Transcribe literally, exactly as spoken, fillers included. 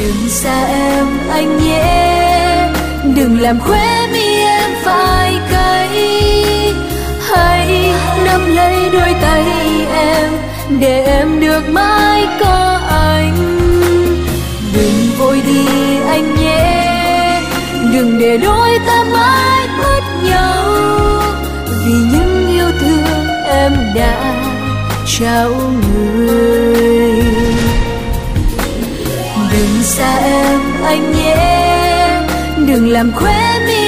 Đừng xa em anh nhé, đừng làm khóe mi em phải cay. Hãy nắm lấy đôi tay em để em được mãi có anh. Đừng vội đi anh nhé, đừng để đôi ta mãi mất nhau, vì những yêu thương em đã trao người. Đừng xa em anh nhé, đừng làm khóe mi